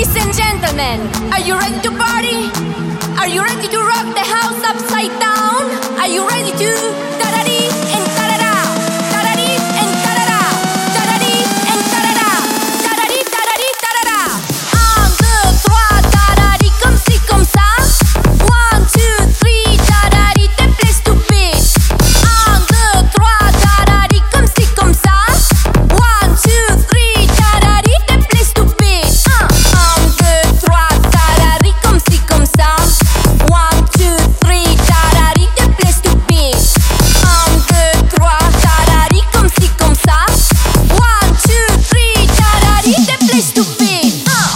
Ladies and gentlemen, are you ready to party? Are you ready to rock the house upside down? Are you ready to tarari and tarara, tarari and tarara, tarari and tarara, tarari tarari tarara. Un, deux, trois, tarari comme ci comme ça. One, two, three, tarari te plaît stupide. Un, deux, trois, tarari comme ci comme ça. One, two, three, tarari te plaît stupide. Un, deux, trois, tarari comme ci comme ça. One, two, three, tarari te plaît stupide. Un, deux, trois, tarari comme ci comme ça. One, two, three, tarari te plaît stupide.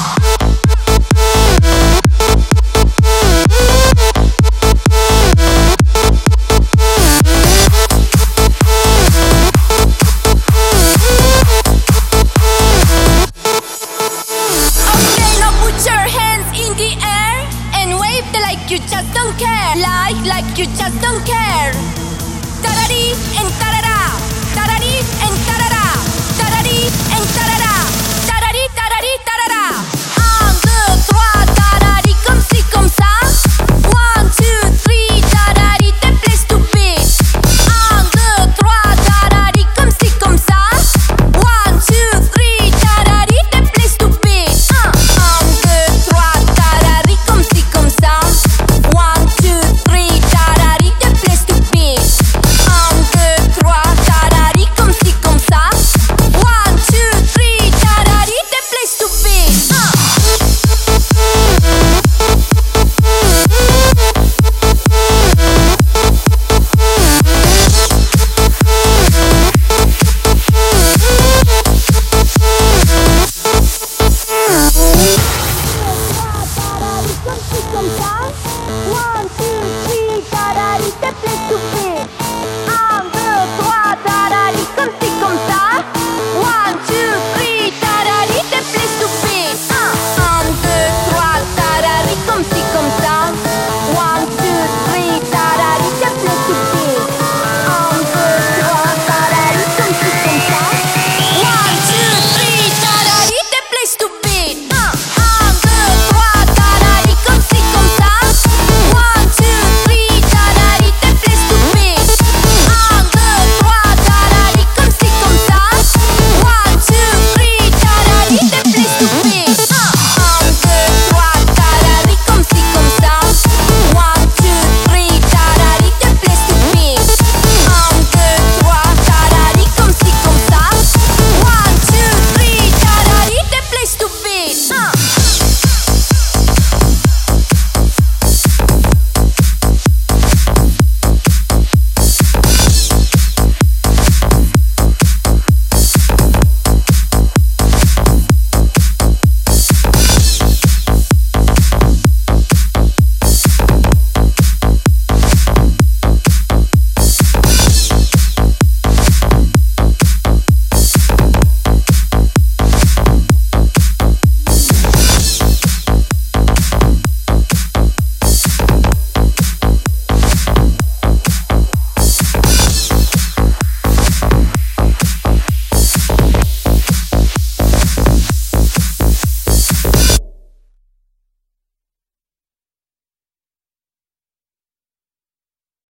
Okay, now put your hands in the air and wave like you just don't care. Like you just don't care. Tarari and tarara, tarari and tarara, tarari and tarara.